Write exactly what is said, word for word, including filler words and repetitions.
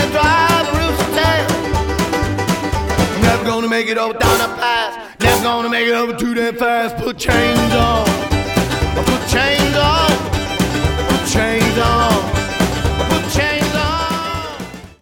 to drive a rooster tail. Never gonna make it over down that pass. Never gonna make it over too damn fast. Put chains on.